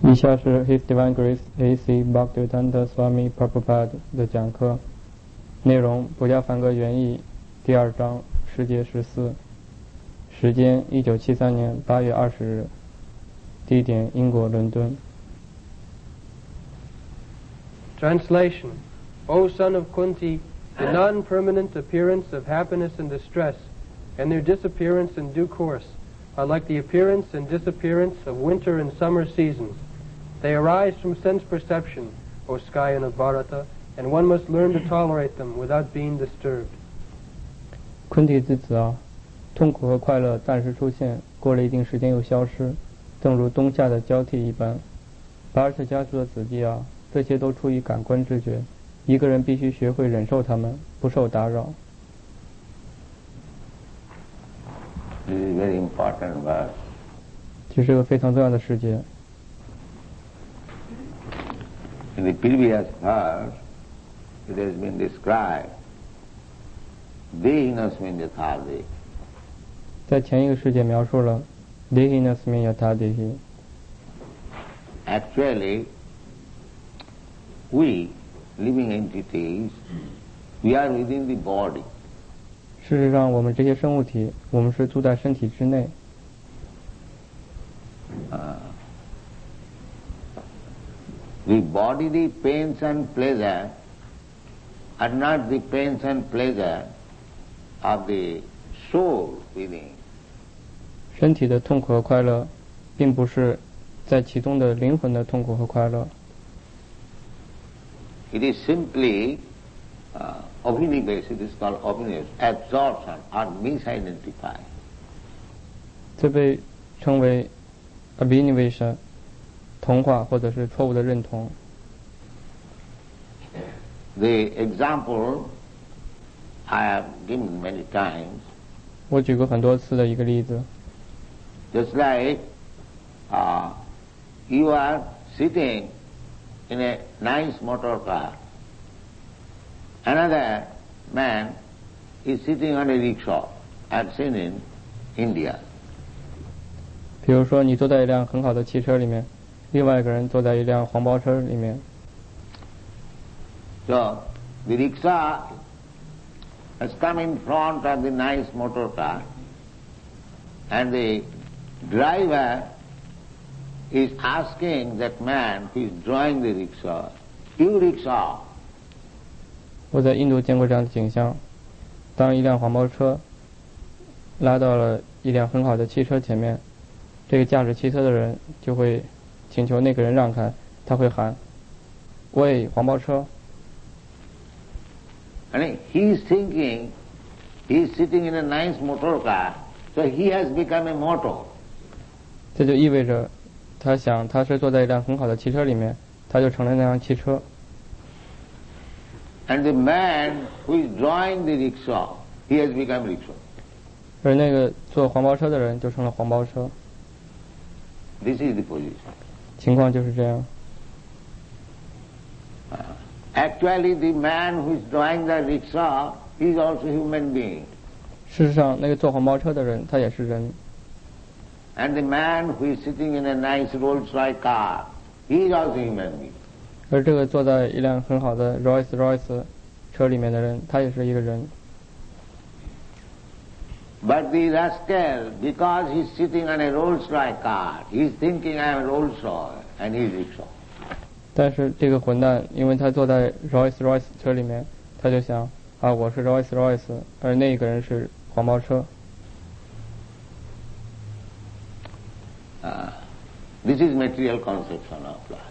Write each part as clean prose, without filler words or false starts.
以下是 His Divine Grace A.C. Bhaktivedanta Swami Prabhupada 的讲课，内容博加梵歌原译，第2章世界14，时间1973年8月20日，地点英国伦敦。 Translation: O son of Kunti, the non-permanent appearance of happiness and distress, and their disappearance in due course, are like the appearance and disappearance of winter and summer seasons. They arise from sense perception, O Scion of Bharata, and one must learn to tolerate them without being disturbed. 昆提之子啊，痛苦和快乐暂时出现，过了一定时间又消失，正如冬夏的交替一般。巴尔特家族的子弟啊，这些都出于感官知觉，一个人必须学会忍受他们，不受打扰。 This is very important verse. 这是个非常重要的世界。 In the previous verse, it has been described, Dehinasmin Yathadi. 在前一个世界描述了 Dehinasmin Yathadihi. Actually, we, living entities, we are within the body. 事实上，我们这些生物体，我们是住在身体之内。 The bodily pains and pleasure are not the pains and pleasure of the soul within. 身体的痛苦和快乐，并不是在其中的灵魂的痛苦和快乐。 It is simply Abhinivesh, it is called Abhinivesh, absorption or misidentify. 这被称为 Abhinivesh 同化或者是错误的认同。 The example I have given many times. 我举过很多次的一个例子。 Just like you are sitting in a nice motor car. Another man is sitting on a rickshaw. I've seen in India. 比如说，你坐在一辆很好的汽车里面，另外一个人坐在一辆黄包车里面。 So the rickshaw has come in front of the nice motor car, and the driver is asking that man who is drawing the rickshaw, "You rickshaw." 我在印度见过这样的景象，当一辆黄包车拉到了一辆很好的汽车前面，这个驾驶汽车的人就会请求那个人让开，他会喊：“喂，黄包车。” And he is thinking he is sitting in a nice motor car, so he has become a motor. 这就意味着他想他是坐在一辆很好的汽车里面，他就成了那辆汽车。 And the man who is drawing the rickshaw, he has become rickshaw. 而那个坐黄包车的人就成了黄包车。 This is the position. 情况就是这样。 Actually, the man who is drawing the rickshaw is also human being. 事实上，那个坐黄包车的人他也是人。 And the man who is sitting in a nice Rolls-Royce car, he is also human being. 而这个坐在一辆很好的 Rolls-Royce 车里面的人，他也是一个人。 But the rascal, because he is sitting on a Rolls-Royce car, he is thinking I am Rolls-Royce and he is rickshaw. 但是这个混蛋，因为他坐在 Rolls-Royce 车里面，他就想啊，我是 Rolls-Royce， 而那个人是黄包车。 This is material conception of life.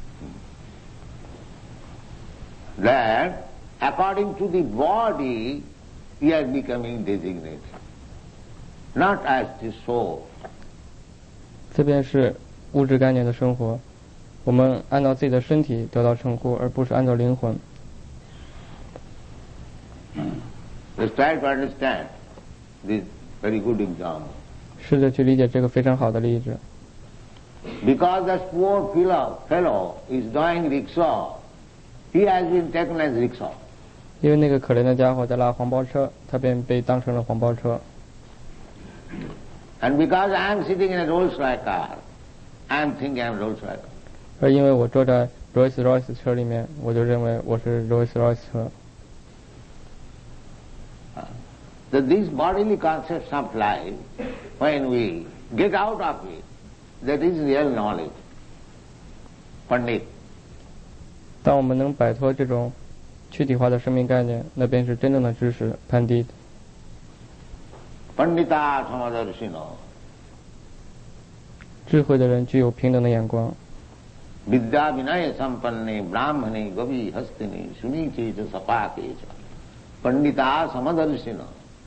That according to the body, we are becoming designated, not as the soul. 这边是物质概念的生活，我们按照自己的身体得到称呼，而不是按照灵魂。 Let's try to understand this very good example. 试着去理解这个非常好的例子。 Because that poor fellow is drawing rickshaw, he has been taken as rickshaw. 因为那个可怜的家伙在拉黄包车，他便被当成了黄包车。 And because I am sitting in a Rolls-Royce car, I am thinking I am Rolls-Royce. 而因为我坐在 Rolls-Royce 车里面，我就认为我是 Rolls-Royce 车。 That these bodily concepts of life, when we get out of it, that is real knowledge. Pandit. 当我们能摆脱这种躯体化的生命概念，那便是真正的知识。Pandit. Pandita samadarshino. 智慧的人具有平等的眼光。 Vidya vinaya sampanne brahmane gavi hastini suniche cha sapake cha. Pandita samadarshino.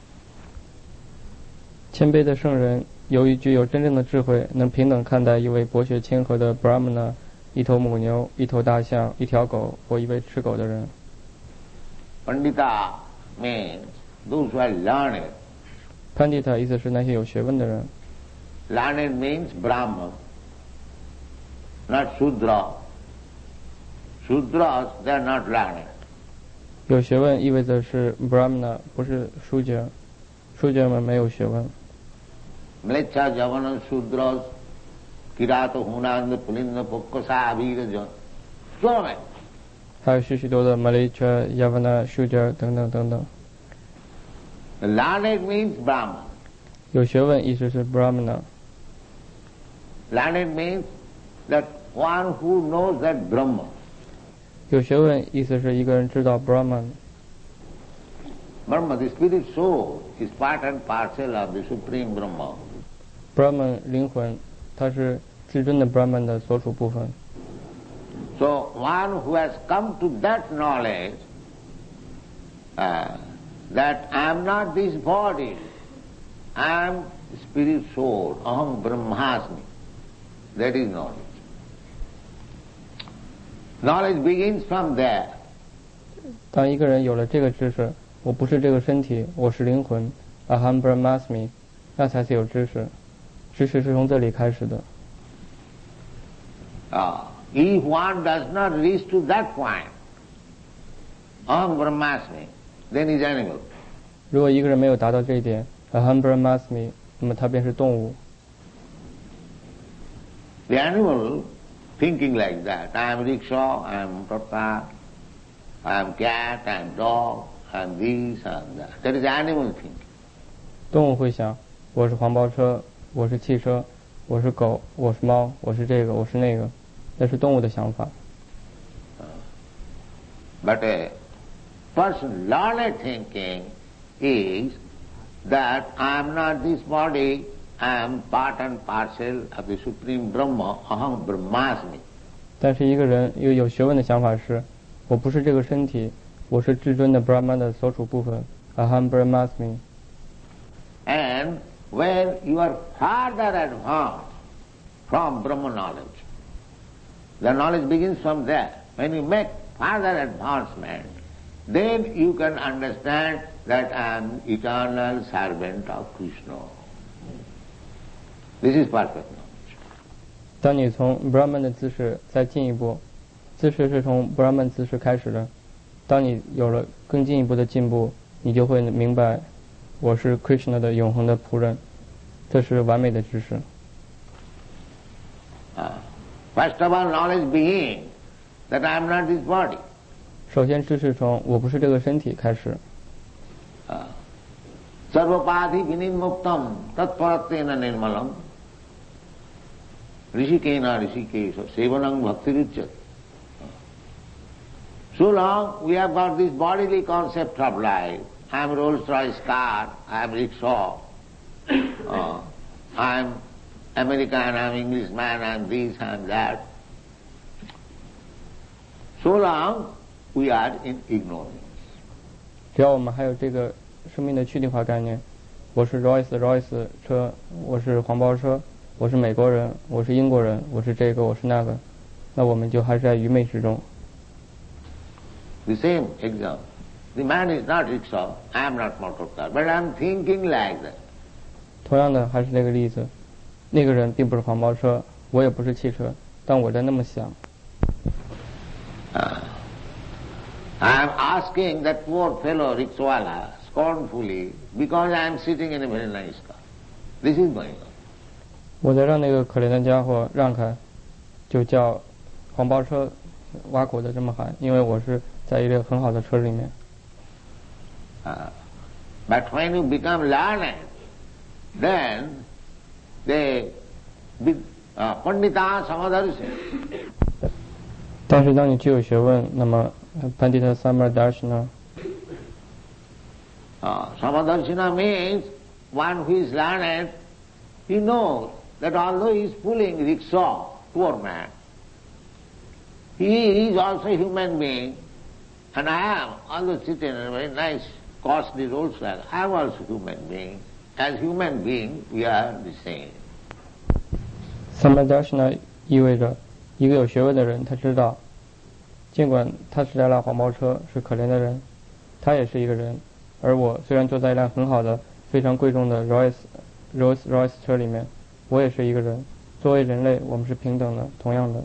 谦卑的圣人，由于具有真正的智慧，能平等看待一位博学谦和的 Brahmana、一头母牛、一头大象、一条狗或一位吃狗的人。 Pandita means those who are learned. Pandita 意思是那些有学问的人。 Learned means Brahman, not Shudra. Shudras, they are not learned. 有学问意味着是 Brahmana， 不是Shudra。Shudra们没有学问。 Mlecha Javana Shudras, Kirato Hunanda Pulinda Pokkasa Abhirajan. So many. 还有许多的 Malecha、Yavana、Shudra 等等等等。 Learned means Brahman. 有学问意思是 Brahmana。 Learned means that one who knows that Brahman. 有学问意思是一个人知道 Brahman。 Brahma, the spirit soul, is part and parcel of the Supreme Brahma. Brahman 灵魂，它是至尊的 Brahman 的所属部分。 So one who has come to that knowledge that I am not this body, I am spirit soul, aham brahmasmi. That is knowledge. Knowledge begins from there. 当一个人有了这个知识，我不是这个身体，我是灵魂 ，aham brahmasmi， 那才是有知识。知识是从这里开始的。 If one does not reach to that point, aham brahmasmi, then he is animal. 如果一个人没有达到这一点 aham brahmasmi， 那么他便是动物。 The animal thinking like that, I am rickshaw, I am tata, I am cat, I am dog, I am this, I am that. That is animal thinking. 动物会想，我是黄包车，我是汽车，我是狗，我是猫，我是这个，我是那个，那是动物的想法。 But a person learned thinking is that I am not this body, I am part and parcel of the Supreme Brahma, aham brahmasmi. 但是一个人有学问的想法是，我不是这个身体，我是至尊的 Brahman 的所属部分 aham brahmasmi. And when you are farther advanced from Brahma knowledge, the knowledge begins from there. When you make further advancement, then you can understand that I am eternal servant of Krishna. This is perfect knowledge. 当你从 Brahman 的姿势再进一步，姿势是从 Brahman 姿势开始的。当你有了更进一步的进步，你就会明白，我是 Krishna 的永恒的仆人，这是完美的知识。 First of all, knowledge begins that I am not this body. 首先，知识从我不是这个身体开始。 Sarvapādhi vinimuktam tatparatena nirmalam rishikena rishikesha sevanam bhaktiruchyate. So long we have got this bodily concept of life. I am Rolls-Royce car, I am rickshaw, I am American, I am Englishman, I am this, I am that. So long we are in ignorance. 只要我们还有这个生命的躯体化概念，我是 Rolls-Royce 车，我是黄包车，我是美国人，我是英国人，我是这个，我是那个，那我们就还是在愚昧之中。 The same example. The man is not rickshaw, I am not motor car, but I am thinking like that. 同样的，还是那个例子，那个人并不是黄包车，我也不是汽车，但我在那么想。 I am asking that poor fellow rickshawala scornfully because I am sitting in a very nice car. This is going on. 我在让那个可怜的家伙让开，就叫黄包车挖苦的这么喊，因为我是在一辆很好的车里面。 But when you become learned, then they Pandita Samadarshi. 但是当你具有学问，那么Pandita Samadarshina. Samadarshina means one who is learned, he knows that although he is pulling rickshaw, poor man, he is also a human being, and I am, although sitting in a very nice, costly Rolls-Royce, I am also human being. As human being, we are the same. Samadarshina 意味着一个有学问的人，他知道，尽管他是在辆黄包车，是可怜的人，他也是一个人。而我虽然坐在一辆很好的、非常贵重的 Rolls-Royce 车里面，我也是一个人。作为人类，我们是平等的，同样的。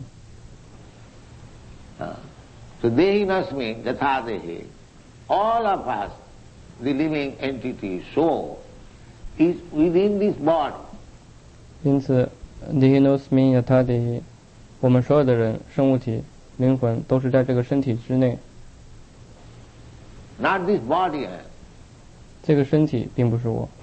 So Dehinasmin Yathadehi, all of us, the living entity, soul, is within this body. 因此 Dehinasmin Yathadehi, 我们所有的人、生物体、灵魂都是在这个身体之内。 Not this body. 这个身体并不是我。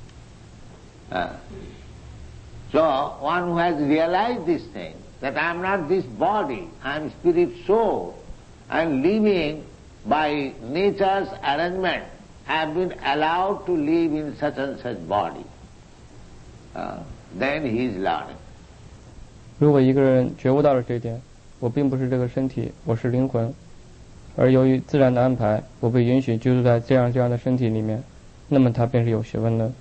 So one who has realized this thing, that I am not this body, I am spirit soul, I am living by nature's arrangement, I have been allowed to live in such and such body. Then he is learning. 如果一个人觉悟到了这一点，我并不是这个身体，我是灵魂，而由于自然的安排，我被允许居住在这样的身体里面，那么他便是有学问的。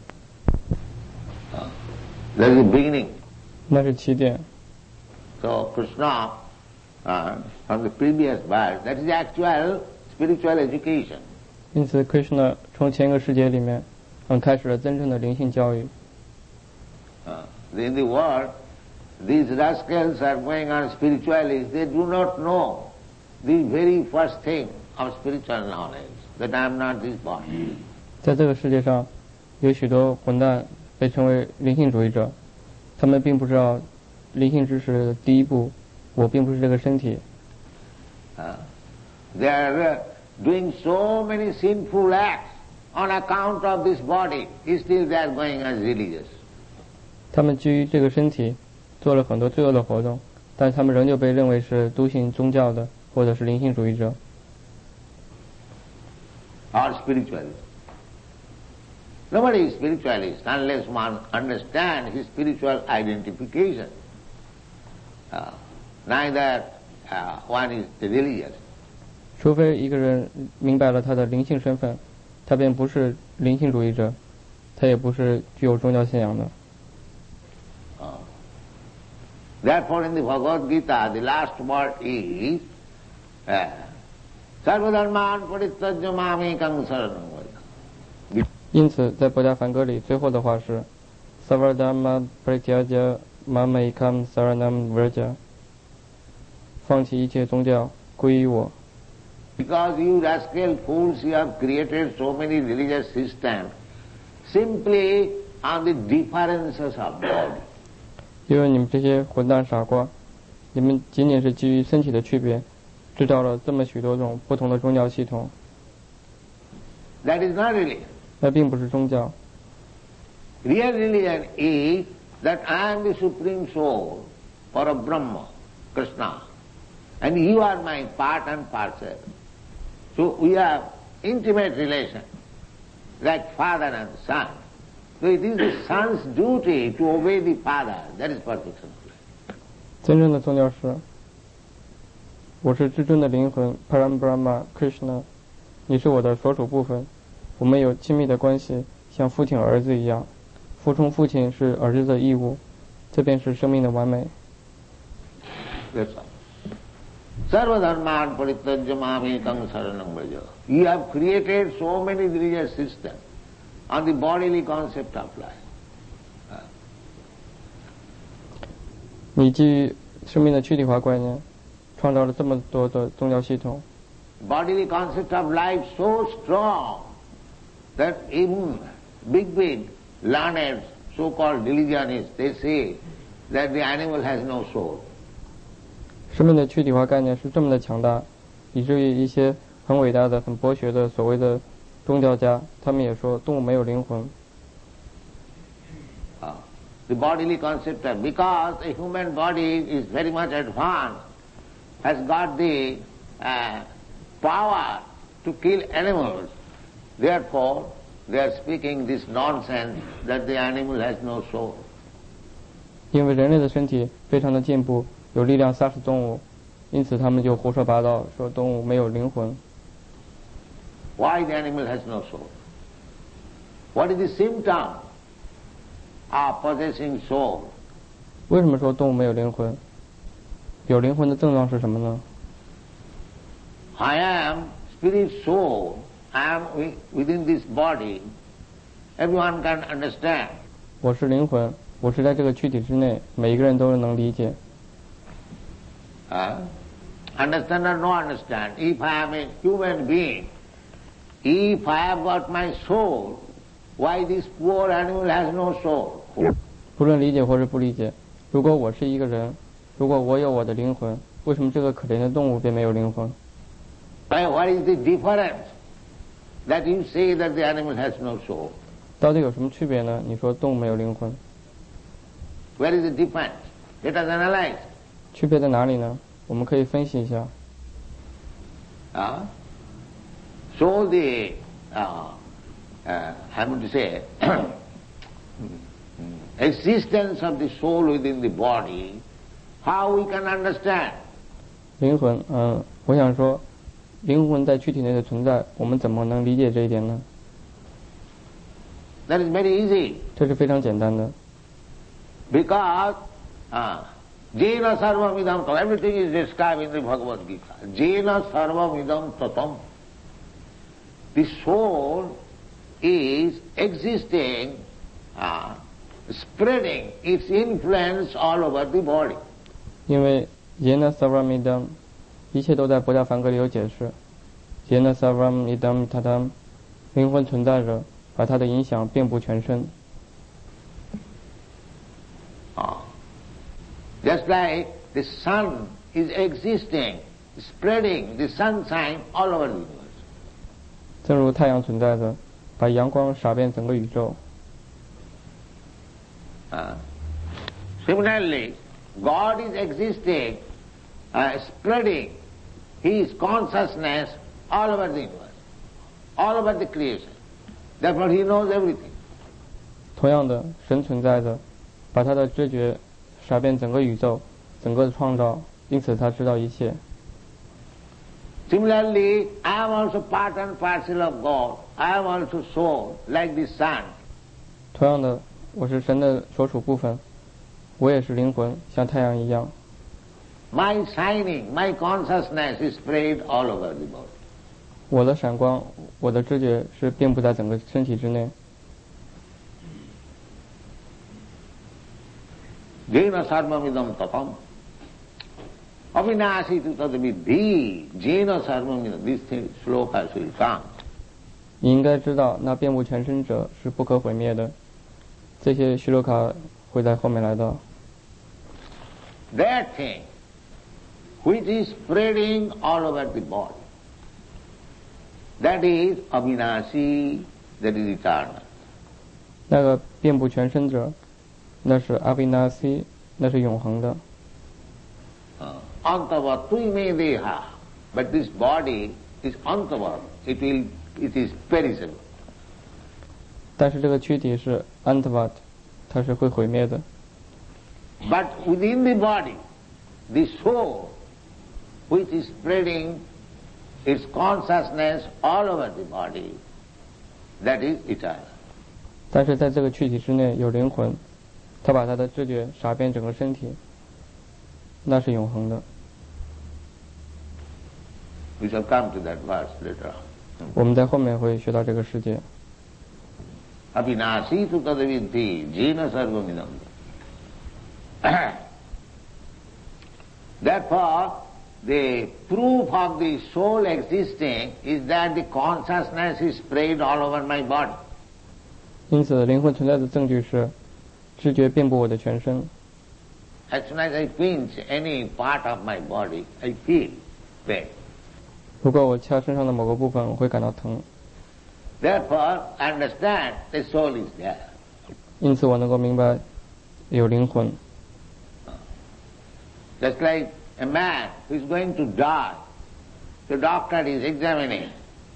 That is the beginning. 那是起点。 So Krishna, from the previous verse, that is actual spiritual education. 因此 Krishna 从前个世界里面，开始了真正的灵性教育。 In the world, these rascals are going on spiritualists, they do not know the very first thing of spiritual knowledge, that I am not this body. 在这个世界上，有许多混蛋被称为灵性主义者，他们并不知道灵性知识的第一步，我并不是这个身体。 They are doing so many sinful acts on account of this body, still they are going as religious. 他们基于这个身体做了很多罪恶的活动，但他们仍旧被认为是笃信宗教的或者是灵性主义者。 Or spiritualist. Nobody is spiritualist unless one understands his spiritual identification. Neither one is religious. 除非一个人明白了他的灵性身份，他便不是灵性主义者，他也不是具有宗教信仰的。 Therefore in the Bhagavad Gita, the last word is Sarvadharman Parityajya Mamekam Saranam Vraja. 因此在博伽梵歌里最后的话是 Sarvadharma Parityajya Mamekam Saranam Vraja， 放弃一切宗教，归于我。 Because you rascal fools, you have created so many religious systems simply on the differences of body. 因为你们这些混蛋傻瓜，你们仅仅是基于身体的区别，制造了这么许多种不同的宗教系统。 That is not religion. 那并不是宗教。 Real religion is that I am the Supreme Soul, or a Brahma, Krishna, and you are my part and parcel. So we have intimate relation, like father and son. So it is the son's duty to obey the father. That is perfection. 真正的宗教是，我是至尊的灵魂 Param Brahma Krishna， 你是我的所属部分，我们有亲密的关系，像父亲和儿子一样，服从父亲是儿子的义务，这便是生命的完美。 That's all. Sarvadharman Parityajya Mamekam Saranam Vraja. You have created so many religious systems on the bodily concept of life. 你基于生命的躯体化观念，创造了这么多的宗教系统。 Bodily concept of life so strong that even big learned so-called religionists, they say that the animal has no soul. 生命的躯体化概念是这么的强大，以至于一些很伟大的、很博学的所谓的宗教家，他们也说动物没有灵魂。 The bodily concept, because a human body is very much advanced, has got the power to kill animals. Therefore, they are speaking this nonsense that the animal has no soul. 因为人类的身体非常的进步，有力量杀死动物，因此他们就胡说八道，说动物没有灵魂。 Why the animal has no soul? What is the symptom of possessing soul? 为什么说动物没有灵魂？有灵魂的症状是什么呢？ I am spirit soul. I am within this body. Everyone can understand. 我是灵魂，我是在这个躯体之内，每一个人都能理解。 Understand or no understand? If I am a human being, if I have got my soul, why this poor animal has no soul? 不论理解或是不理解，如果我是一个人，如果我有我的灵魂，为什么这个可怜的动物便没有灵魂？ What is the difference that you say that the animal has no soul? 到底有什么区别呢？你说动物没有灵魂， Where is the difference? Let us analyze. 区别在哪里呢？我们可以分析一下。 So the I would say existence of the soul within the body, how we can understand? 灵魂，我想说，灵魂在躯体内的存在，我们怎么能理解这一点呢？ That is very easy. 这是非常简单的。 Because Jena sarvamidam tatam, everything is described in the Bhagavad Gita. Jena sarvamidam tatam. The soul is existing, spreading its influence all over the body. 因为 Jena sarvamidam， 一切都在博家梵歌里有解释。Jena sarvamidam tatam， 灵魂存在着，把它的影响遍布全身。 Just like the sun is existing, spreading the sunshine all over the universe. 正如太阳存在着，把阳光洒遍整个宇宙。 Similarly, God is existing, spreading His consciousness all over the universe, all over the creation. Therefore, He knows everything. 同样的，神存在着，把他的知觉洒遍整个宇宙，整个创造，因此他知道一切。 Similarly, I am also part and parcel of God. I am also soul, like the sun. 同样的，我是神的所属部分，我也是灵魂，像太阳一样。 My shining, my consciousness is spread all over the body. 我的闪光，我的知觉是遍布在整个身体之内。 Jena sarvamidam tatam. Avinasi tu tadvidhi. Jena sarvamidam. This thing, sloka will come. 你应该知道，那遍布全身者是不可毁灭的。这些须罗卡会在后面来到。 That thing which is spreading all over the body, that is avinasi, that is eternal. 那个遍布全身者，那是阿维纳西，那是永恒的。 Antava tuime deha. But this body is antava. It is perishable. 但是这个躯体是安特瓦，它是会毁灭的。 But within the body, the soul, which is spreading its consciousness all over the body, that is eternal. 但是在这个躯体之内有灵魂，它把它的知觉洒遍整个身体，那是永恒的。 We shall come to that verse later on. 我们在后面会学到这个世界。 Avinasi tu tadavidhi, jena sarvamidam. Therefore, the proof of the soul existing is that the consciousness is spread all over my body. 因此，灵魂存在的证据是知觉遍布我的全身。 As soon as I pinch any part of my body, I feel pain. 如果我掐身上的某个部分，我会感到疼。 Therefore, I understand the soul is there. 因此，我能够明白有灵魂。 Just like a man who is going to die, the doctor is examining.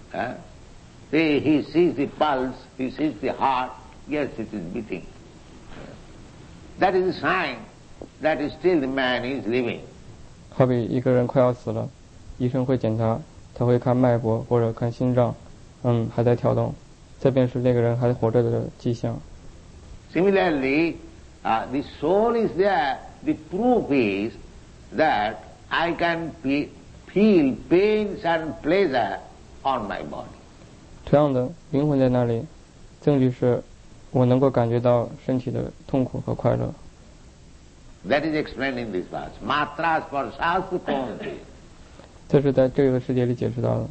He sees the pulse, he sees the heart, yes, it is beating. That is a sign that still the man is living. 好比一个人快要死了，医生会检查，他会看脉搏或者看心脏，还在跳动，这便是那个人还活着的迹象。 Similarly, the soul is there. The proof is that I can feel pains and pleasure on my body. 同样的，灵魂在那里，证据是我能够感觉到身体的痛苦和快乐。 That is explained in this verse. Matras parshastu konti. 这是在这个世界里解释到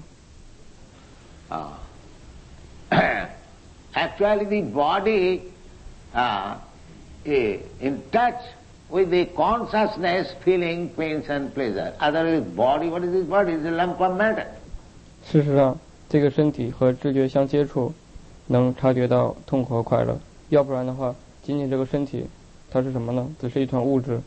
的。 Actually, the body in touch with the consciousness, feeling pains and pleasure. Otherwise, body, what is this body? It's a lump of matter. 事实上，这个身体和知觉相接触，能察觉到痛苦和快乐。要不然的话，仅仅这个身体，它是什么呢？只是一团物质。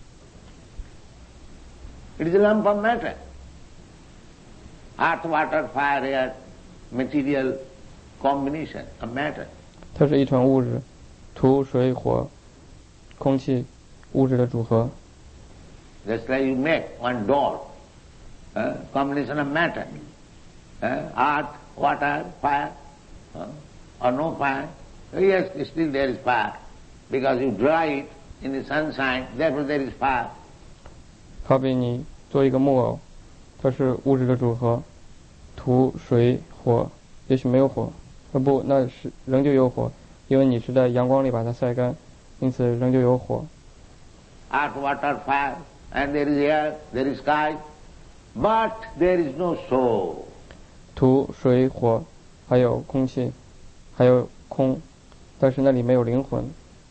It is a lump of matter. Earth, water, fire, air, material combination of matter. 它是一团物质，土、水、火、空气，物质的组合。 Just like you make one doll, combination of matter. Earth, water, fire, or no fire. Yes, still there is fire. Because you dry it in the sunshine, therefore there is fire. 好比你做一个木偶，它是物质的组合，土、水、火，也许没有火，不，那是仍旧有火，因为你是在阳光里把它晒干，因此仍旧有火。 Earth, water, fire, and there is air, there is sky, but there is no soul. 土、水、火，还有空气，还有空，但是那里没有灵魂。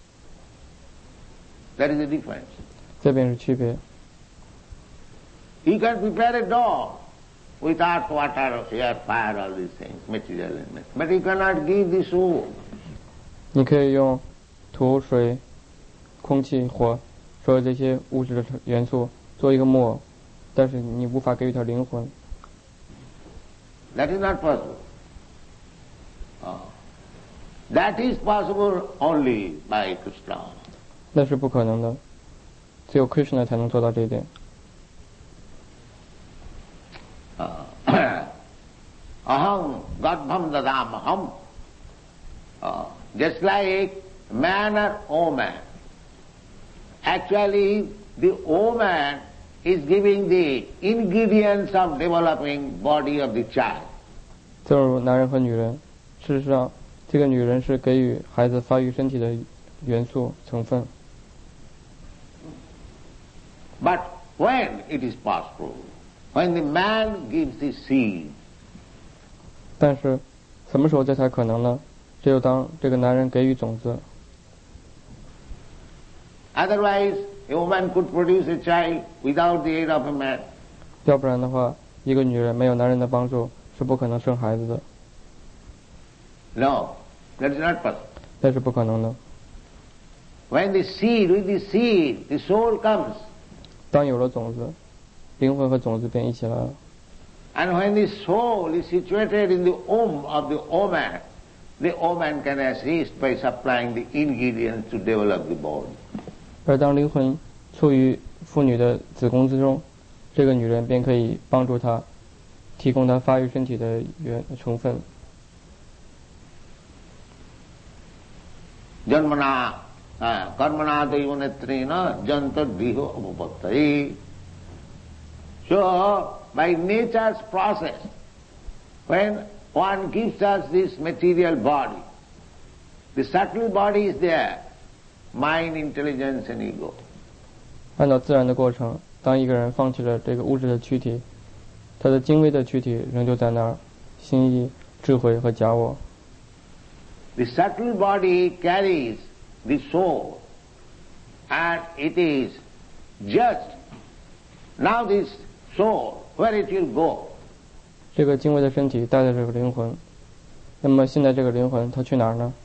That is the difference. 这便是区别。 You can prepare a doll with earth, water, air, fire, all these things, material elements, but you cannot give the soul. 你可以用土、水、空气、火，所有这些物质的元素做一个木偶，但是你无法给予它灵魂。 That is not possible. That is possible only by Krishna. 那是不可能的，只有 Krishna 才能做到这一点。 Aham garbham dadamaham. Just like man or woman. Actually, the woman is giving the ingredients of developing body of the child. 正如男人和女人，事实上，这个女人是给予孩子发育身体的元素成分。 But when it is possible, when the man gives the seed. 但是，什么时候这才可能呢？只有当这个男人给予种子。 Otherwise, a woman could produce a child without the aid of a man. 要不然的话，一个女人没有男人的帮助是不可能生孩子的。 No, that is not possible. 那是不可能的。 When the seed, with the seed, the soul comes. 当有了种子，灵魂和种子便一起来了。 And when the soul is situated in the womb of the woman can assist by supplying the ingredients to develop the body. 而当灵魂处于妇女的子宫之中，这个女人便可以帮助她，提供她发育身体的成分。 Janmana, karmana daivanetrina jantadriho upapattai. So, by nature's process, when one gives us this material body, the subtle body is there, mind, intelligence and ego. 按照自然的过程，当一个人放弃了这个物质的躯体，他的精微的躯体仍旧在那儿，心意、智慧和假我。 The subtle body carries the soul, and it is just. Now this soul, where it will go? 这个精微的身体带着这个灵魂，那么现在这个灵魂它去哪儿呢？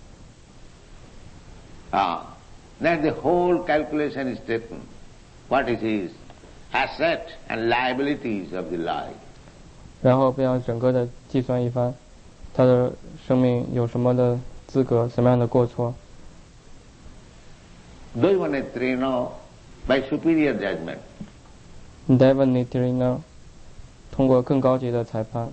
Then the whole calculation is taken. What is his asset and liabilities of the life? 然后便要整个的计算一番，他的生命有什么的资格，什么样的过错。 Daivanetrino by superior judgment. Daivanetrino 通过更高级的裁判。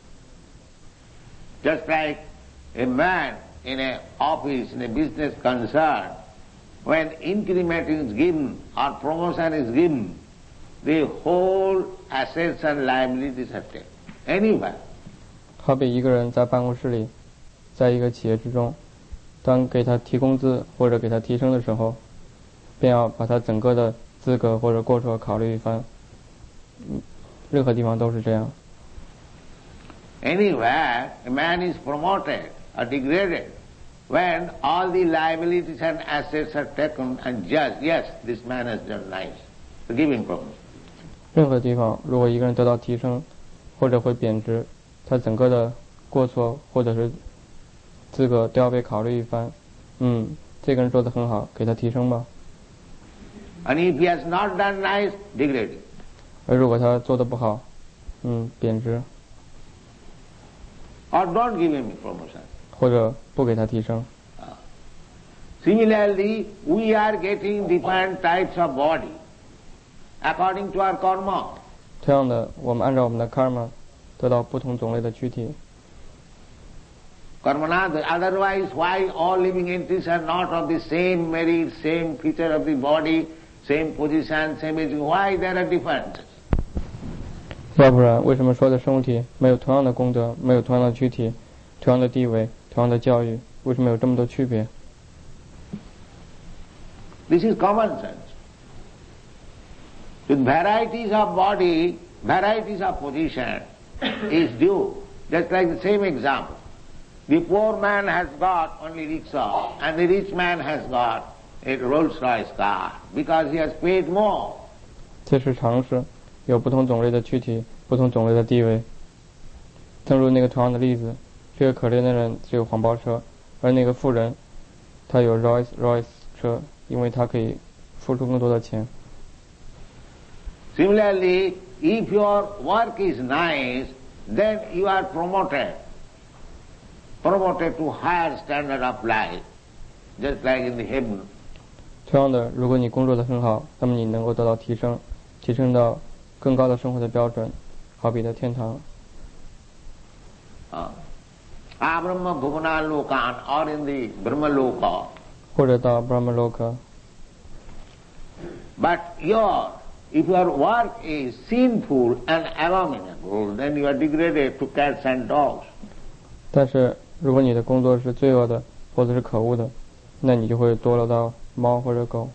Just like a man in an office, in a business concern, when increment is given or promotion is given, the whole assets and liabilities are taken. Anywhere. 好比一个人在办公室里，在一个企业之中，当给他提工资或者给他提升的时候，便要把他整个的资格或者过错考虑一番。任何地方都是这样。 Anywhere a man is promoted or degraded, when all the liabilities and assets are taken and judged, yes, this man has done nice, to give him promotion. 任何地方，如果一个人得到提升，或者会贬值，他整个的过错或者是资格都要被考虑一番。这个人做得很好，给他提升吧。 And if he has not done nice, degrading. 而如果他做得不好，贬值。 Or don't give him promotion. 或者不给他提升。 Similarly, we are getting different types of body according to our karma. 同样的，我们按照我们的 karma 得到不同种类的躯体。 Karmana, otherwise why all living entities are not of the same merit, same feature of the body, same position, same aging? Why there are differences? 要不然，为什么所有的生物体没有同样的功德，没有同样的躯体，同样的地位，同样的教育？为什么有这么多区别？ This is common sense. With varieties of body, varieties of position is due. Just like the same example. The poor man has got only rickshaw and the rich man has got a Rolls-Royce car because he has paid more. 这是常识，有不同种类的躯体，不同种类的地位。正如那个同样的例子，这个可怜的人只有黄包车，而那个富人他有 Rolls-Royce 车，因为他可以付出更多的钱。 Similarly, if your work is nice, then you are promoted to higher standard of life, just like in the heaven. 同样的，如果你工作得很好，那么你能够得到提升，提升到更高的生活的标准，好比在天堂。 Abrahma Bhuvana Lokan, or in the Brahma Loka. 或者到 Brahma Loka. But if your work is sinful and abominable, then you are degraded to cats and dogs. 但是如果你的工作是罪恶的或者是可恶的，那你就会堕落到猫或者狗。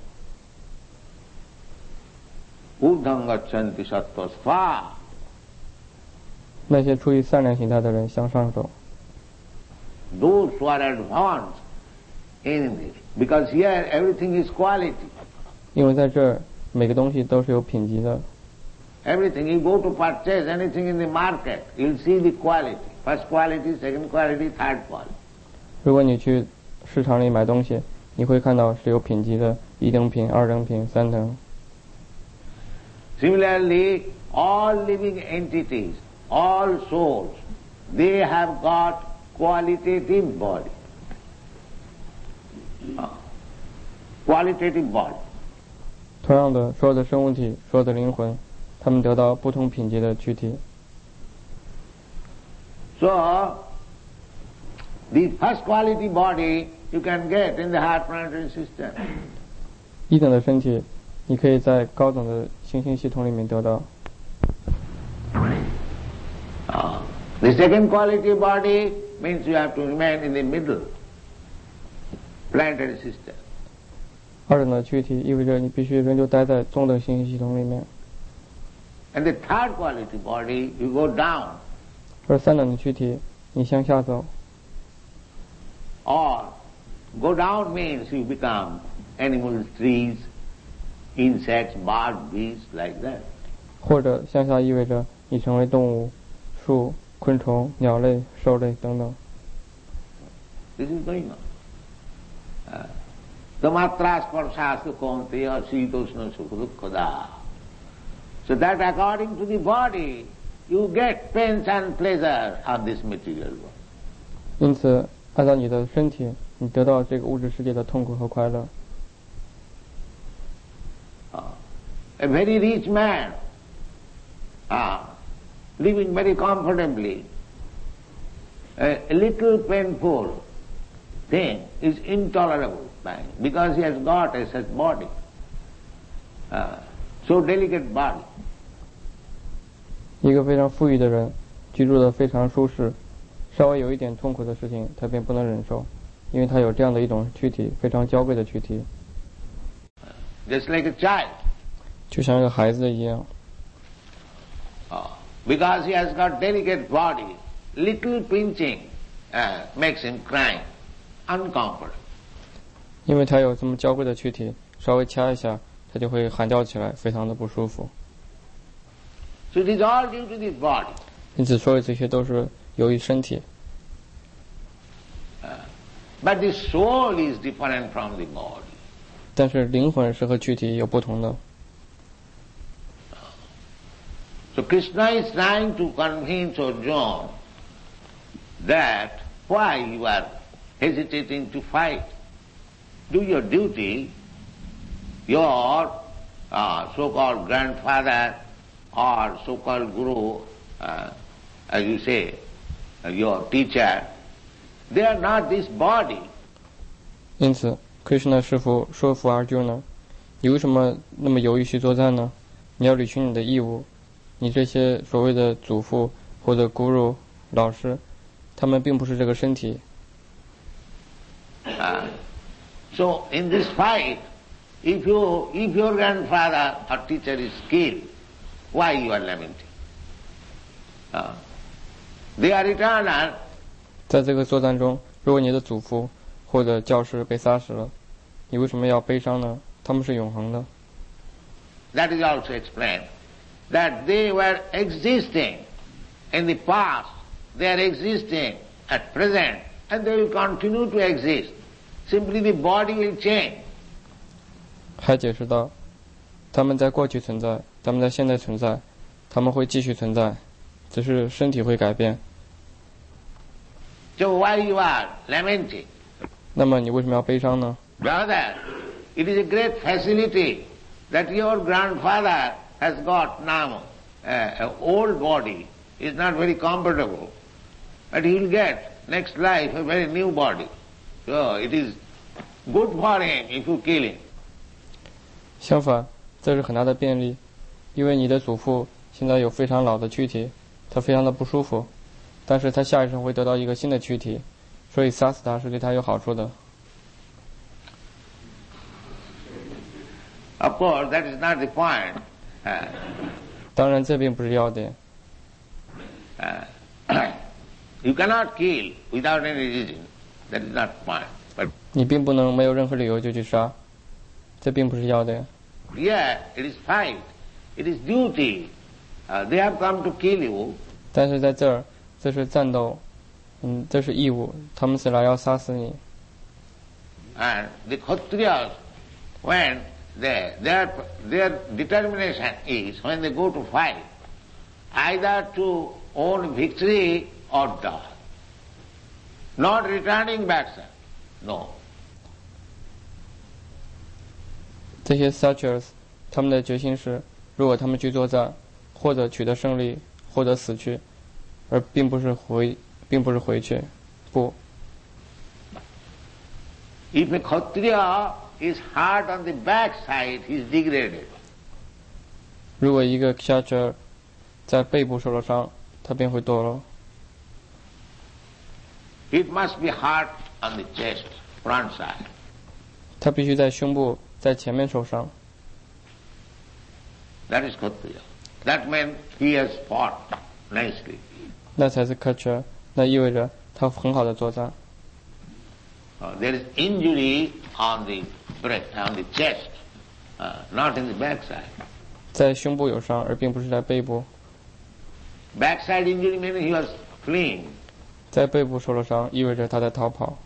Urdhvam gachanti sattva sva. 那些出于善良心态的人向上走。 Those who are advanced in this, because here everything is quality. 因为在这儿每个东西都是有品级的。 Everything, you go to purchase anything in the market, you'll see the quality. First quality, second quality, third quality. 如果你去市场里买东西，你会看到是有品级的，一等品、二等品、三等。 Similarly, all living entities, all souls, they have got qualitative body. Qualitative body. 同样的，所有的生物体，所有的灵魂，他们得到不同品级的躯体。 So, the first quality body you can get in the heart planetary system. 一等的身体，你可以在高等的行星系统里面得到。 The second quality body means you have to remain in the middle planetary system. 二等的躯体意味着你必须仍旧待在中等行星系统里面。 And the third quality body, you go down. 而三等的躯体，你向下走。 Or go down means you become animals, trees, insects, birds, beasts, like that. 或者向下意味着你成为动物、树、昆虫、鸟类、兽类等等。 This is going on. Tamatra sparsastu kaunteya sitoshna sukha. So that according to the body, you get pains and pleasure of this material world. 因此，按照你的身体，你得到这个物质世界的痛苦和快乐。 A very rich man, living very comfortably, a little painful thing is intolerable because he has got a such body, so delicate body. 一个非常富裕的人，居住的非常舒适，稍微有一点痛苦的事情，他便不能忍受，因为他有这样的一种躯体，非常娇贵的躯体。 Just like a child. 就像一个孩子一样。 Because he has got delicate body, little pinching makes him cry, uncomfortable. 因为他有这么娇贵的躯体，稍微掐一下，他就会喊叫起来，非常的不舒服。 So it is all due to this body. 因此，所有这些都是由于身体。 But the soul is different from the body. 但是灵魂是和躯体有不同的。 So Krishna is trying to convince Arjuna that why you are hesitating to fight? Do your duty. Your so-called grandfather or so-called guru, as you say, your teacher, they are not this body. 因此 ，Krishna 师父说服 Arjuna， 你为什么那么犹豫去作战呢？你要履行你的义务。你这些所谓的祖父或者 guru 老师，他们并不是这个身体。 So in this fight, if your grandfather or teacher is killed, why you are lamenting? They are eternal. 在这个作战中，如果你的祖父或者教师被杀死了，你为什么要悲伤呢？他们是永恒的。 That is also explained. That they were existing in the past, they are existing at present, and they will continue to exist. Simply the body will change. 还解释到，他们在过去存在，他们在现在存在，他们会继续存在，只是身体会改变。 So why you are lamenting? 那么你为什么要悲伤呢？ Brother, it is a great facility that your grandfather has got now an old body, is not very comfortable, but he will get next life a very new body. So it is good for him if you kill him. 相反，这是很大的便利，因为你的祖父现在有非常老的躯体，他非常的不舒服，但是他下一生会得到一个新的躯体，所以杀死他是对他有好处的。 Of course, that is not the point. 当然，这并不是要点。 You cannot kill without any reason. That is not point. But 你并不能没有任何理由就去杀，这并不是要点。 yeah, it is fight. It is duty. They have come to kill you. 但是在这儿，这是战斗，这是义务，他们是来要杀死你。 And the Kshatriyas, when their determination is, when they go to fight, either to own victory or die. Not returning back, sir. No. 这些 Kshatriyas， 他们的决心是，如果他们去作战，或者取得胜利，或者死去，而并不是回去，不。 If a Kshatriya is hurt on the backside, he is degraded. 如果一个 Kshatriya 在背部受了伤，他便会堕落。 It must be hurt on the chest, front side. 他必须在胸部在前面受伤。 That is Kshatriya. That means he has fought nicely. 那才是 Kshatriya， 那意味着他很好的作战。 There is injury on the breast, on the chest. not in the backside. 在胸部有伤，而并不是在背部。 Backside injury means he was fleeing. 在背部受了伤，意味着他在逃跑。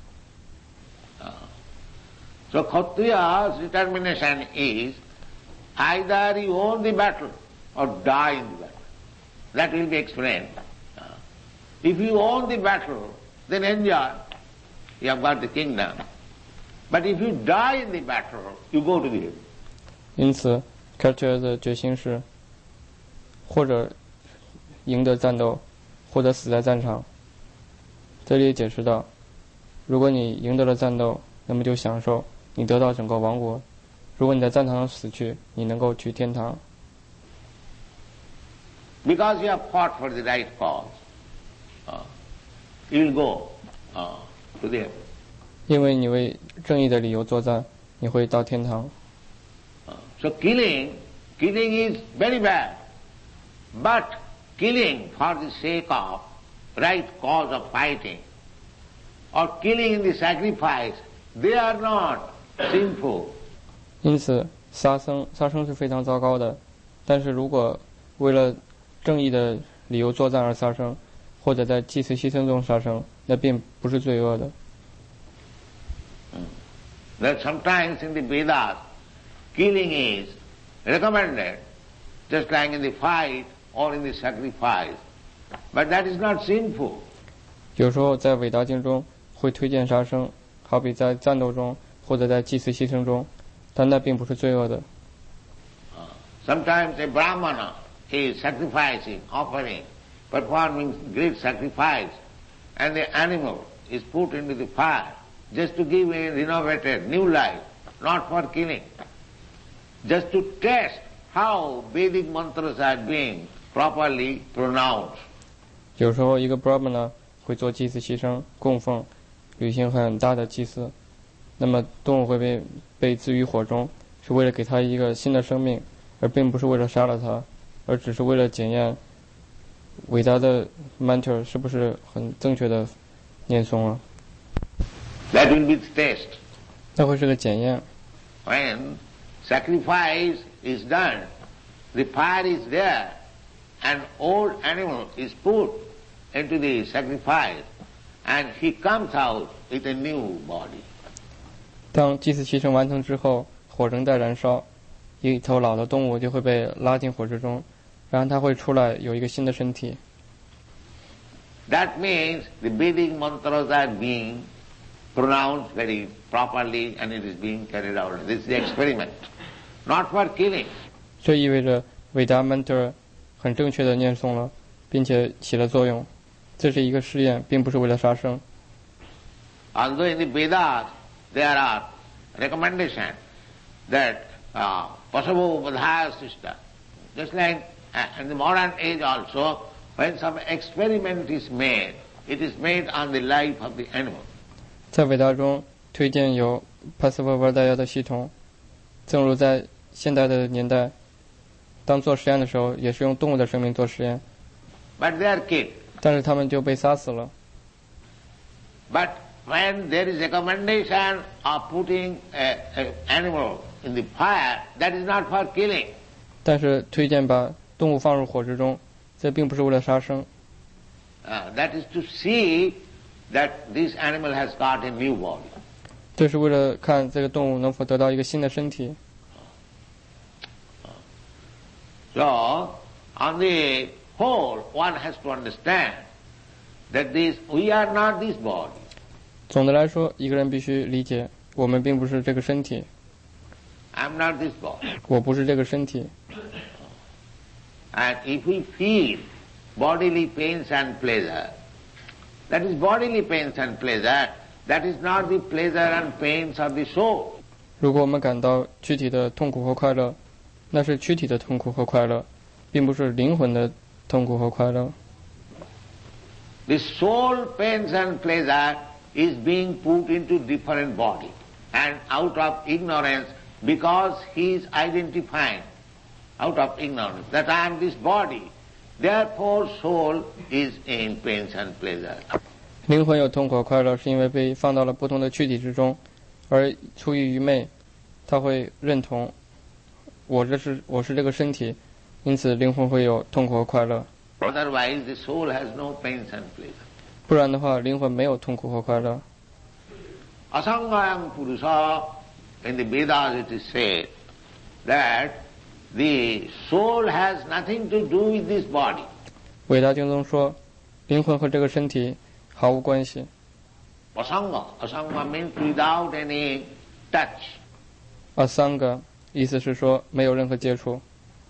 So Kshatriya's determination is either you own the battle or die in the battle. That will be explained. If you own the battle, then enjoy. You have got the kingdom. But if you die in the battle, you go to the heaven. 因此 Kshatriya 的决心是，或者赢得战斗，或者死在战场。这里也解释到，如果你赢得了战斗，那么就享受，你得到整个王国；如果你在战场上死去，你能够去天堂。 Because you have fought for the right cause, you will go to the heaven. 因为你为正义的理由作战，你会到天堂。 So killing is very bad. But killing for the sake of right cause of fighting, or killing in the sacrifice, they are not sinful. 因此，杀生是非常糟糕的。但是如果为了正义的理由作战而杀生，或者在祭祀牺牲中杀生，那并不是罪恶的。 That sometimes in the Vedas, killing is recommended, just like in the fight or in the sacrifice. But that is not sinful. 有时候在伟大经中会推荐杀生，好比在战斗中或者在祭祀牺牲中，但那并不是罪恶的。 Sometimes a Brahmana is sacrificing, offering, performing great sacrifice, and the animal is put into the fire just to give a renovated new life, not for killing. Just to test how Vedic mantras are being properly pronounced. 有时候一个 Brahmana 会做祭祀牺牲、供奉，履行很大的祭祀，那么动物会被置于火中，是为了给它一个新的生命，而并不是为了杀了它，而只是为了检验伟大的 mantra 是不是很正确的念诵啊。 That will be the test. 那会是个检验。 When sacrifice is done, the fire is there, an old animal is put into the sacrifice, and he comes out with a new body. 当祭祀牺牲完成之后，火仍在燃烧，一头老的动物就会被拉进火之中，然后它会出来有一个新的身体。 That means the Vedic mantras are being pronounced very properly and it is being carried out. This is the experiment, not for killing. 这意味着伟大 mantra 很正确的念诵了，并且起了作用。这是一个试验，并不是为了杀生。 Although in the Vedas there are recommendations that Pasavo Vadhaya system, just like in the modern age also, when some experiment is made, it is made on the life of the animal. 在伟大中推荐有 Pasava Vadhaya 的系统，正如在现代的年代，当做实验的时候，也是用动物的生命做实验。 But they are killed. 但是他们就被杀死了。 But when there is recommendation of putting an animal in the fire, that is not for killing. 但是推荐把动物放入火之中，这并不是为了杀生。 That is to see that this animal has got a new body. 这是为了看这个动物能否得到一个新的身体。 So, on the whole, one has to understand that we are not this body. 总的来说，一个人必须理解，我们并不是这个身体。 I am not this body. 我不是这个身体。 And if we feel bodily pains and pleasure, that is bodily pains and pleasure, that is not the pleasure and pains of the soul. 如果我们感到躯体的痛苦和快乐，那是躯体的痛苦和快乐，并不是灵魂的痛苦和快乐。 The soul pains and pleasure is being put into different body, and out of ignorance, because he is identifying out of ignorance that I am this body, therefore soul is in pains and pleasure. 灵魂有痛苦和快乐，是因为被放到了不同的躯体之中，而出于愚昧，他会认同我是这个身体，因此灵魂会有痛苦和快乐。 Otherwise, the soul has no pains and pleasure. 不然的话，灵魂没有痛苦和快乐。 Asangayam Purusa, in the Vedas it is said that the soul has nothing to do with this body. 伟大经中说，灵魂和这个身体毫无关系。 Asanga means without any touch. Asanga 意思是说没有任何接触。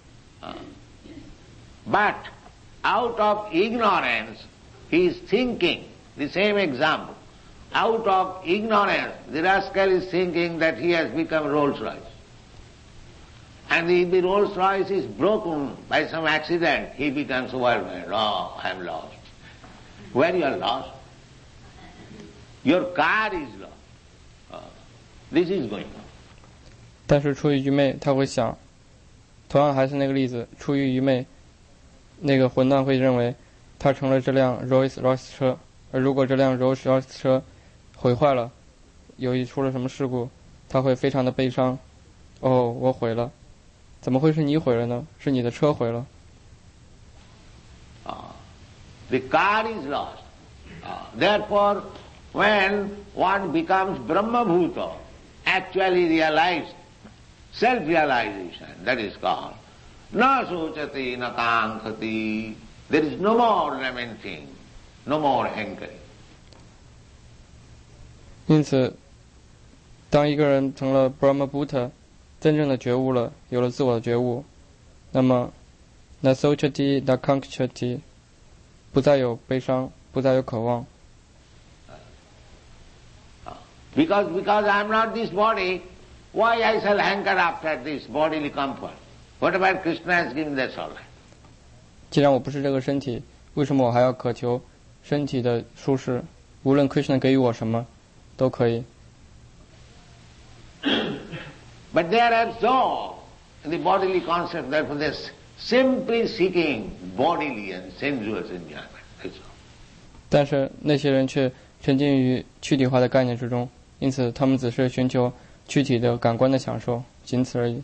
But out of ignorance, he is thinking, the same example, out of ignorance, the rascal is thinking that he has become Rolls-Royce. And if the Rolls-Royce is broken by some accident, he becomes overwhelmed. Oh, I am lost. Where you are lost? Your car is lost. This is going on. 但是出于愚昧，他会想，同样还是那个例子，出于愚昧，那个混蛋会认为他成了这辆 Rolls-Royce 车，而如果这辆 Rolls-Royce 车毁坏了，出了什么事故，他会非常的悲伤。哦，我毁了，怎么会是你毁了呢？是你的车毁了。 The car is lost. Therefore, when one becomes Brahma-bhuta, actually realized, self-realization, that is called, na sochati na kankhati, there is no more lamenting, no more hankering. 因此，当一个人成了 Brahma-bhuta， 真正的觉悟了，有了自我的觉悟，那么 na sochati na kankhati， 不再有悲伤，不再有渴望。 Because I am not this body, why I shall hanker after this bodily comfort? Whatever Krishna has given, that's all right. 既然我不是这个身体，为什么我还要渴求身体的舒适？无论 Krishna 给予我什么，都可以。 But they are absorbed in the bodily concept, therefore they are simply seeking bodily and sensuous enjoyment. That's all. 但是那些人却沉浸于躯体化的概念之中，因此他们只是寻求躯体的感官的享受，仅此而已。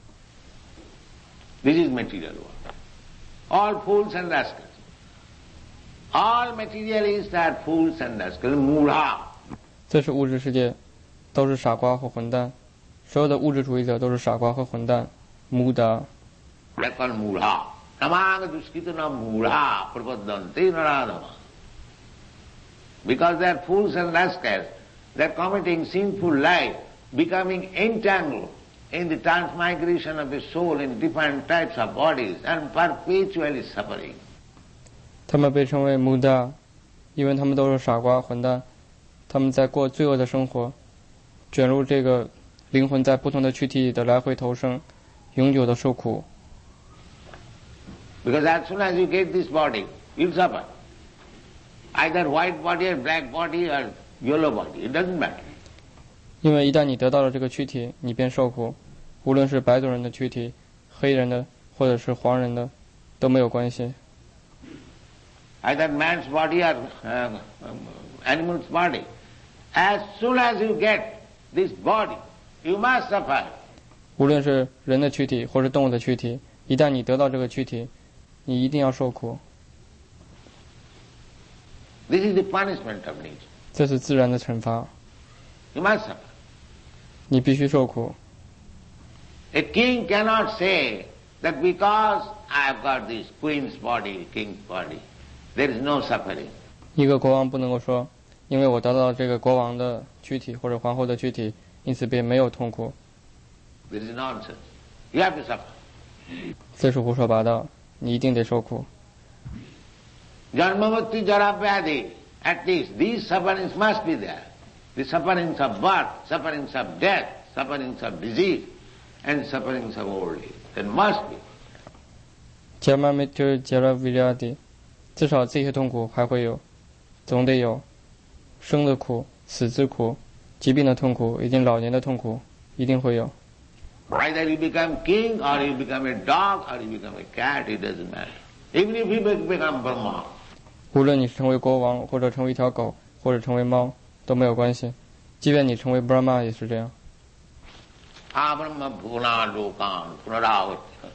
This is material world. All fools and rascals. All materialists are fools and rascals. Mudha. 这是物质世界，都是傻瓜和混蛋。所有的物质主义者都是傻瓜和混蛋。Mudha. They are called mudha. Namanga duskitana mudha prapadanti naradama. Because they are fools and rascals, they are committing sinful life, becoming entangled in the transmigration of the soul in different types of bodies and perpetually suffering. 他们被称为 Mudha， 因为他们都是傻瓜混蛋，他们在过罪恶的生活，卷入这个灵魂在不同的躯体的来回投生，永久的受苦。 Because as soon as you get this body, you'll suffer. Either white body or black body or yellow body, it doesn't matter. 因为一旦你得到了这个躯体，你便受苦，无论是白种人的躯体、黑人的或者是黄人的，都没有关系。 Either man's body or animal's body. As soon as you get this body, you must suffer. 无论是人的躯体或是动物的躯体，一旦你得到这个躯体，你一定要受苦。 This is the punishment of nature. 这是自然的惩罚。 You must suffer. 你必须受苦。 A king cannot say that because I have got this queen's body, king's body, there is no suffering. 一个国王不能够说，因为我得到这个国王的躯体或者皇后的躯体，因此便没有痛苦。 This is nonsense. You have to suffer. 这是胡说八道，你一定得受苦。 Janmamati jaravyadi, at least these sufferings must be there. The sufferings of birth, sufferings of death, sufferings of disease, and sufferings of old age. There must be. Janmamiti jaravyadi， 至少这些痛苦还会有，总得有。生的苦、死之苦、疾病的痛苦，以及老年的痛苦，一定会有。 Either you become king, or you become a dog, or you become a cat, it doesn't matter. Even if you become Brahma. 无论你是成为国王，或者成为一条狗，或者成为猫，都没有关系。即便你成为 Brahma 也是这样。 abrahma bhuvana lokan punaragachanti.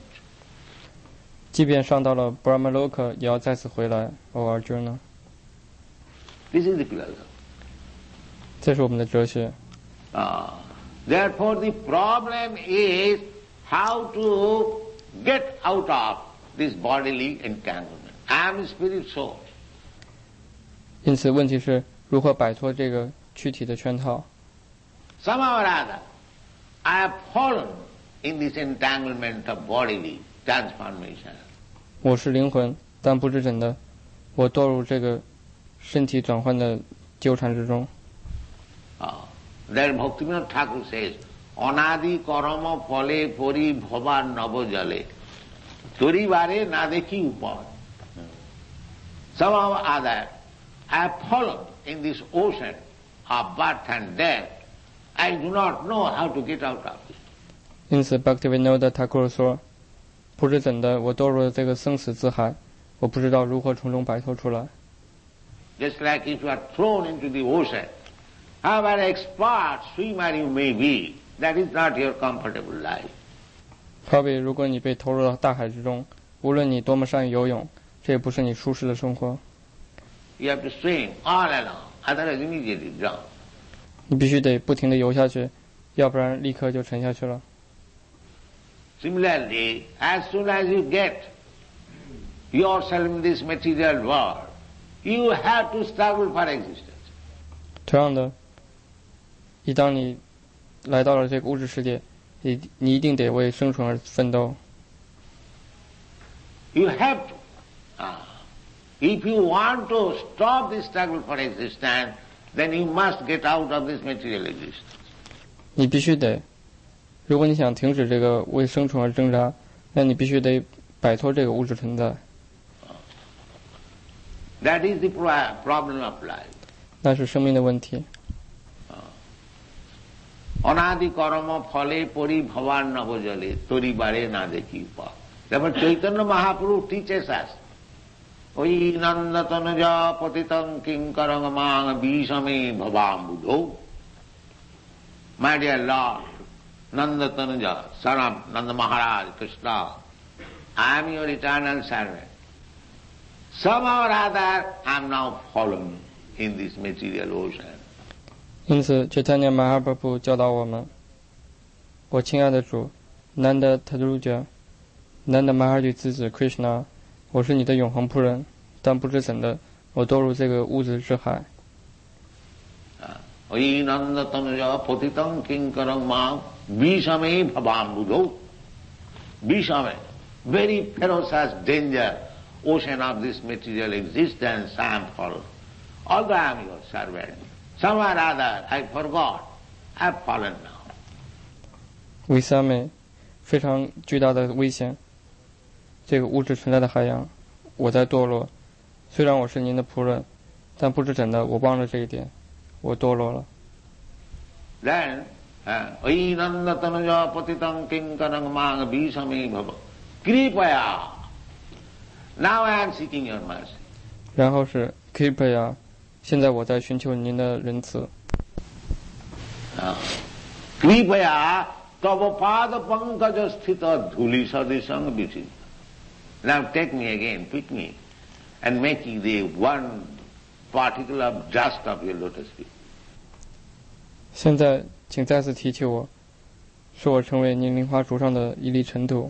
即便上到了 Brahmaloka， 也要再次回来。而这呢？ This is the philosophy. 这是我们的哲学。 Therefore the problem is how to get out of this bodily entanglement. I am a spirit soul. 因此，问题是如何摆脱这个躯体的圈套。 Somehow or other, I have fallen in this entanglement of bodily transformation. 我是灵魂，但不知怎的，我堕入这个身体转换的纠缠之中。 There Bhaktivinoda Thakur says, Anadi karama phale pari bhava nava jale toribare na dekhi upad. Somehow or other, I have fallen in this ocean of birth and death. I do not know how to get out of it. 因此 Bhaktivinoda Thakur 说，不知怎的，我堕入了这个生死之海，我不知道如何从中摆脱出来。 Just like if you are thrown into the ocean, however expert swimmer you may be, that is not your comfortable life. 好比如果你被投入到大海之中，无论你多么善于游泳，这也不是你舒适的生活。 You have to swim all along, otherwise immediately drown. 你必须得不停地游下去，要不然立刻就沉下去了。 Similarly, as soon as you get yourself in this material world, you have to struggle for existence. 同样的，当你来到了这个物质世界，你一定得为生存而奋斗。 You have to. If you want to stop this struggle for existence, then you must get out of this material existence. 你必须得，如果你想停止这个为生存而挣扎，那你必须得摆脱这个物质存在。 That is the problem of life. 那是生命的问题。 Anadi karama phale pari bhavan nava jale toribare na dekhi upa. Therefore Chaitanya Mahaprabhu teaches us, Oi nanda tanaja patitam kinkaranga mang visame bhavam buddho. My dear Lord, Nanda Tanaja, son of Nanda Maharaj, Krishna, I am your eternal servant. Somehow or other, I am now fallen in this material ocean. 因此 Chaitanya Mahaprabhu 教导我们，我亲爱的主 Nanda Tadruja Nanda Maharaj 之子 Krishna， 我是你的永恒仆人，但不知怎的，我堕入这个物质之海。 Oi nanda tanaja patitam kinkarang mang visame bhavam buddho. Visame, very ferocious danger, ocean of this material existence, I am fallen. Although I am your servant, somewhere or other I forgot, I have fallen now. 维萨美，非常巨大的危险。这个物质存在的海洋，我在堕落。虽然我是您的仆人，但不知怎的，我忘了这一点，我堕落了。 Then, Oi nanda tanaja patitam kinkarang mang visame bhava. Kripaya. Now I am seeking your mercy. 然后是 Kripaya， 现在我在寻求您的仁慈。 Kripaya tava pada pankaja sthita dhuli sadisang vichita. Now take me again, pick me, and make the one particle of dust of your lotus feet. 现在，请再次提起我，使我成为您莲花竹上的一粒尘土。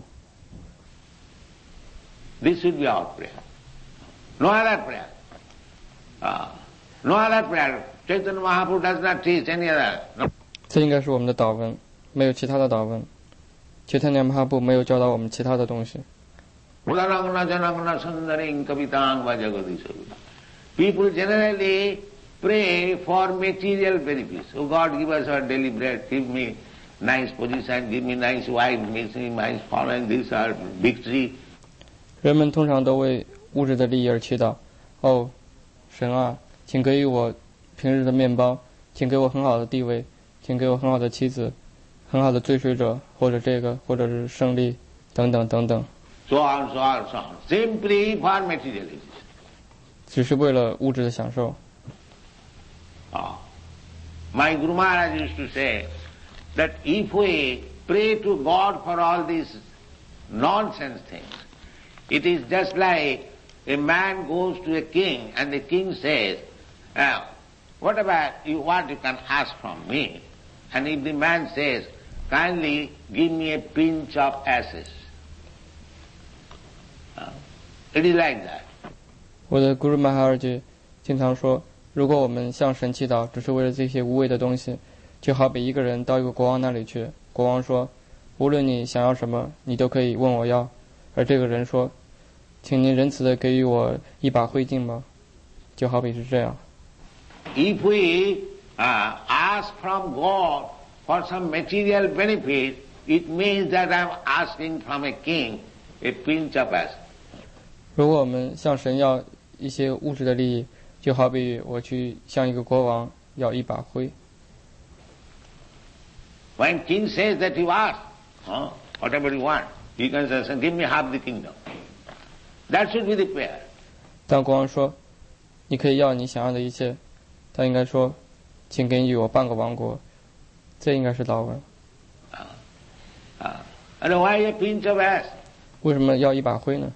This should be our prayer. No other prayer. No other prayer. Chaitanya Mahaprabhu does not teach any other. No. 这应该是我们的祷文，没有其他的祷文。Chaitanya Mahaprabhu没有教导我们其他的东西。 People generally pray for material benefits. Oh God, give us our daily bread, give me nice position, give me nice wife, give me nice following, this our victory. 人们通常都为物质的利益而祈祷。哦，神啊，请给予我平日的面包，请给我很好的地位，请给我很好的妻子，很好的追随者，或者这个，或者是胜利，等等等等。 So on, so on, so on. Simply for materialism. 只是为了物质的享受。 My Guru Maharaj used to say that if we pray to God for all these nonsense things. It is just like a man goes to a king and the king says, whatever you want you can ask from me. And if the man says, kindly give me a pinch of ashes. It is like that. 我的 Guru Maharaj 经常说，如果我们向神祈祷只是为了这些无谓的东西，就好比一个人到一个国王那里去，国王说，无论你想要什么，你都可以问我要。而这个人说，请您仁慈地给予我一把灰烬吧，就好比是这样。 If we ask from God for some material benefit, it means that I am asking from a king a pinch of ashes. 如果我们向神要一些物质的利益，就好比我去向一个国王要一把灰。 When king says that you ask, whatever you want, he can say, give me half the kingdom. That should be the prayer. 当国王说，你可以要你想要的一切，他应该说，请给予我半个王国，这应该是祷文。 And why a pinch of ash? 为什么要一把灰呢？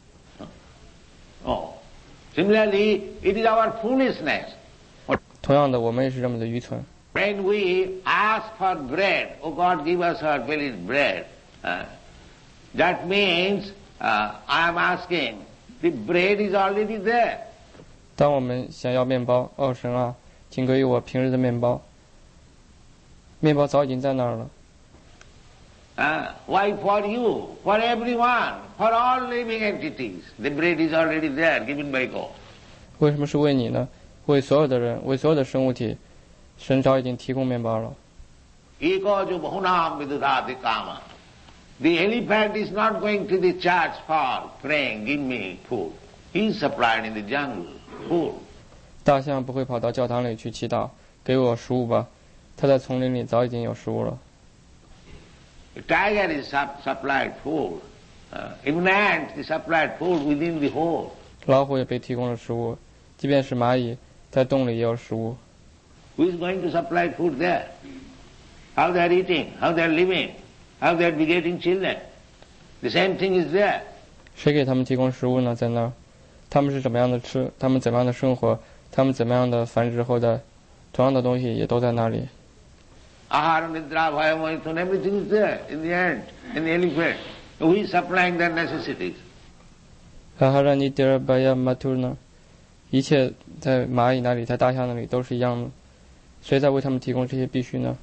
Similarly, it is our foolishness. 同样的，我们也是这么的愚蠢。 When we ask for bread, oh God, give us our village bread, that means I am asking, the bread is already there. 当我们想要面包，神啊，请给予我平日的面包。面包早已经在那儿了。 Why for you? For everyone, for all living entities, the bread is already there, given by God. 为什么是为你呢？为所有的人，为所有的生物体，神早已经提供面包了。 Ekajo bahunam vidudhati kama. The elephant is not going to the church for praying, give me food. He is supplied in the jungle, food. 大象不会跑到教堂里去祈祷，给我食物吧。它在丛林里早已经有食物了。 The tiger is supplied food. Even ant is supplied food within the hole. 老虎也被提供了食物，即便是蚂蚁，在洞里也有食物。 Who is going to supply food there? How they are eating, how they are living, how they are begetting children. The same thing is there. 谁给他们提供食物呢？在那儿，他们是怎么样的吃？他们怎么样的生活？他们怎么样的繁殖后代？同样的东西也都在那里。 Ahara, nidra, bhayam, everything is there in the ant, in the elephant. Who is supplying their necessities? 哈哈拉尼迪尔巴亚马图呢？一切在蚂蚁那里，在大象那里都是一样的。谁在为他们提供这些必须呢？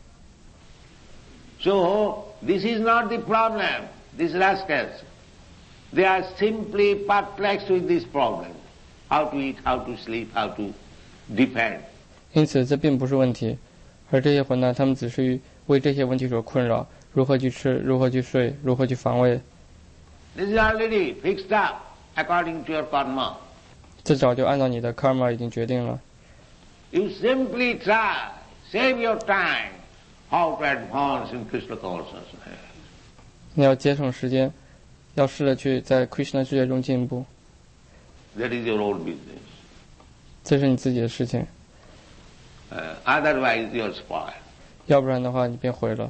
So, this is not the problem, these rascals. They are simply perplexed with this problem. How to eat, how to sleep, how to defend. 因此，这并不是问题，而这些混蛋，他们只是为这些问题所困扰：如何去吃，如何去睡，如何去防卫。 This is already fixed up according to your karma. 这早就按照你的 karma 已经决定了。 You simply try, save your time, how to advance in Krishna consciousness. 你要节省时间，要试着去在 Krishna 世界中进步。 That is your own business. 这是你自己的事情。 Otherwise you are spoiled. 要不然的话，你便毁了。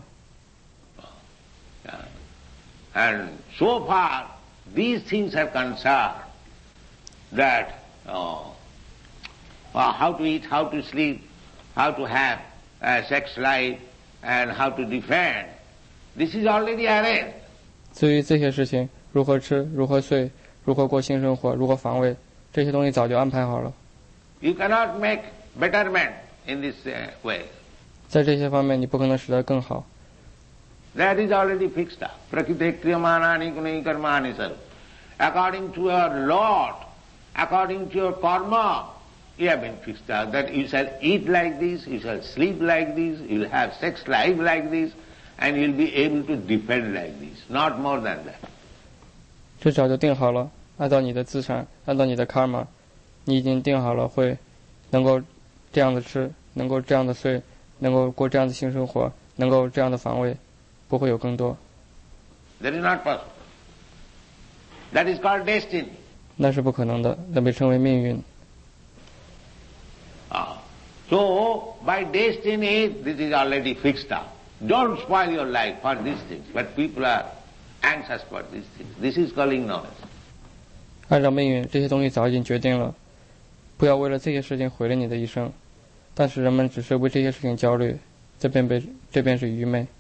And so far, these things are concerned that how to eat, how to sleep, how to have a sex life, and how to defend. This is already arranged. 至于这些事情，如何吃，如何睡，如何过性生活，如何防卫，这些东西早就安排好了。 You cannot make betterment in this way. 在这些方面，你不可能使得更好。 That is already fixed up. Prakriti kriyamanani kunai karmani sar. According to your lot, according to your karma, you have been fixed up. That you shall eat like this, you shall sleep like this, you will have sex life like this, and you will be able to defend like this. Not more than that. 这早就定好了，按照你的资产，按照你的 karma， 你已经定好了会能够这样的吃，能够这样的睡，能够过这样的性生活，能够这样的防卫，不会有更多。 That is not possible. That is called destiny. 那是不可能的，那被称为命运。 So, by destiny, this is already fixed up. Don't spoil your life for these things, but people are anxious for these things. This is called ignorance. 按照命运，这些东西早已经决定了，不要为了这些事情毁了你的一生。但是人们只是为这些事情焦虑，这便是愚昧。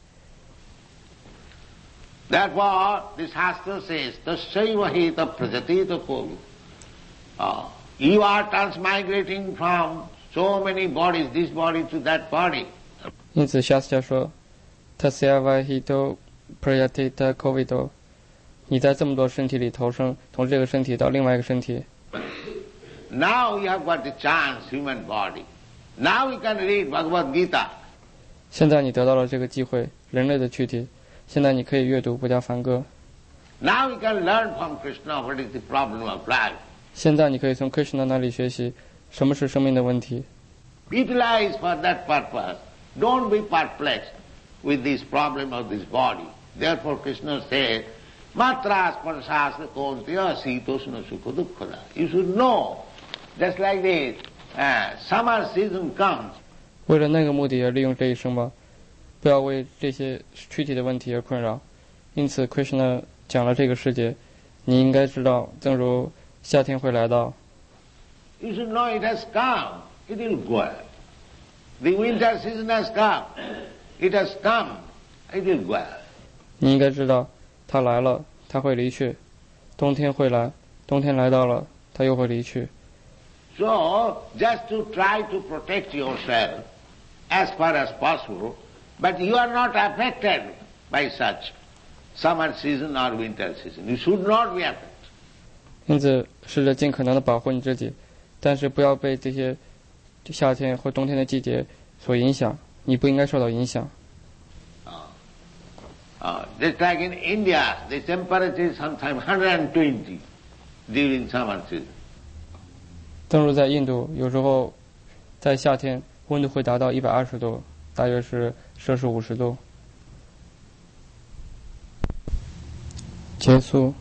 Therefore, the Shastra says, Tasyaiva heta prajateta kovi. You are transmigrating from so many bodies, this body to that body. 因此，夏斯加说 ，Tasyaiva heta prajateta kovido。你在这么多身体里投生，从这个身体到另外一个身体。 Now you have got the chance, human body. Now you can read Bhagavad Gita. 现在你得到了这个机会，人类的躯体。现在你可以阅读《不加梵歌》。 Now you can learn from Krishna what is the problem of life. 现在你可以从 Krishna 那里学习什么是生命的问题。 Utilize for that purpose. Don't be perplexed with this problem of this body. Therefore Krishna said, Matra sparshasya kontiya sitoshna sukha dukkhada. You should know, just like this, summer season comes. 为了那个目的而利用这一生吧，不要为这些躯体的问题而困扰。因此 Krishna 讲了这个世界，你应该知道，正如夏天会来到。 You should know it has come, it will go. The winter season has come, it has come, it will go. 你应该知道，它来了，它会离去。冬天会来，冬天来到了，它又会离去。 So, just to try to protect yourself as far as possible, but you are not affected by such summer season or winter season. You should not be affected. 因此，试着尽可能的保护你自己，但是不要被这些夏天或冬天的季节所影响。你不应该受到影响。 Just like in India, the temperature is sometimes 120 during summer season. 正如在印度，有时候在夏天温度会达到120度，大约是摄氏50度。结束。